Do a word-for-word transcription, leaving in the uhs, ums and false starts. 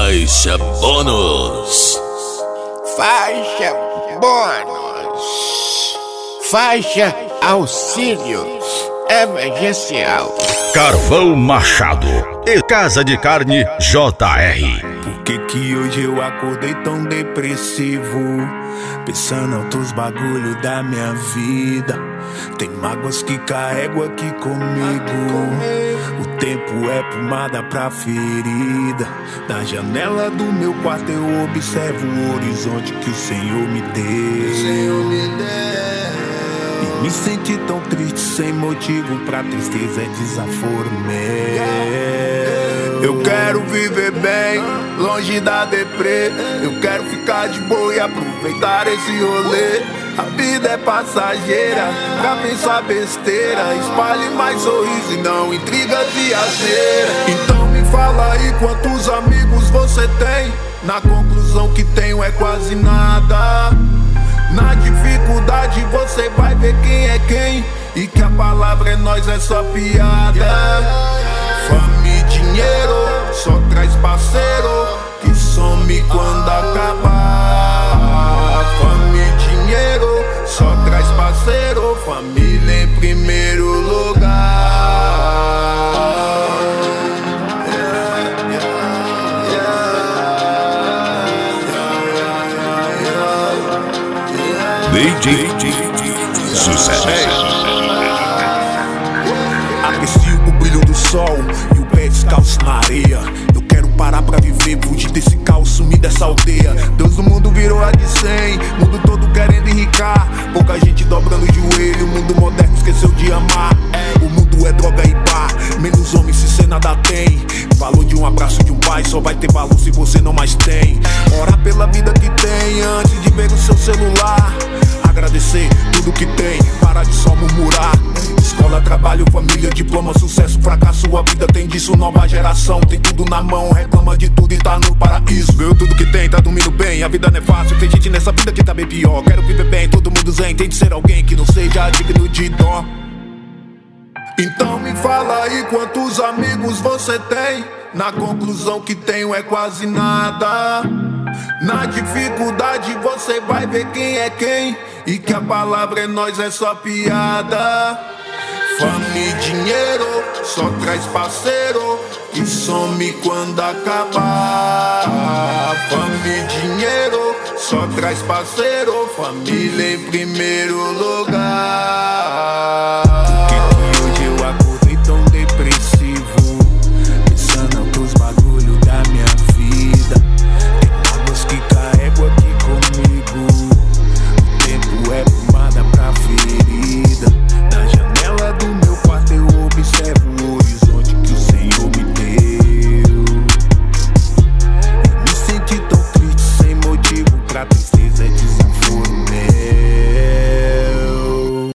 Faixa bônus. Faixa bônus. Faixa auxílio emergencial. Carvão Machado e Casa de Carne J R. Por que que hoje eu acordei tão depressivo? Pensando outros bagulho da minha vida. Tem mágoas que carrego aqui comigo. O tempo é pomada pra ferida. Na janela do meu quarto eu observo o horizonte que o Senhor me deu. E me senti tão triste sem motivo pra tristeza, é desaforo meu. Eu quero viver bem, longe da deprê. Eu quero ficar de boa e aproveitar esse rolê. A vida é passageira, pra pensar besteira. Espalhe mais sorriso e não intriga de asneira. Então me fala aí quantos amigos você tem. Na conclusão que tenho é quase nada. Na dificuldade você vai ver quem é quem. E que a palavra é nós, é só piada. Fama e dinheiro só traz parceiro que some quando acabar. Fama e dinheiro só traz parceiro, família em primeiro lugar. D J Sucesso. Aprecio o brilho do sol e o pé descalço na areia. Eu quero parar pra viver, fugir desse caos, sumir dessa aldeia. Deus do mundo virou a de cem, mundo todo querendo enricar. Pouca gente dobrando o joelho, o mundo moderno esqueceu de amar. O mundo é droga e bar, menos homem se cê nada tem. Valor de um abraço de um pai só vai ter valor se você não mais tem. Orar pela vida que tem antes de ver o seu celular. Agradecer tudo que tem, parar de só murmurar. Escola, trabalho, família, diploma, sucesso, fracasso. A vida tem disso, nova geração tem tudo na mão, reclama de tudo e tá no paraíso. Viu tudo que tem, tá dormindo bem, a vida não é fácil. Tem gente nessa vida que tá bem pior. Quero viver bem, todo mundo zen, tem de ser alguém que não seja digno de dó. Então me fala aí quantos amigos você tem. Na conclusão que tenho é quase nada. Na dificuldade você vai ver quem é quem. E que a palavra é nós, é só piada. Fama e dinheiro só traz parceiro que some quando acabar. Fama e dinheiro só traz parceiro, família em primeiro lugar.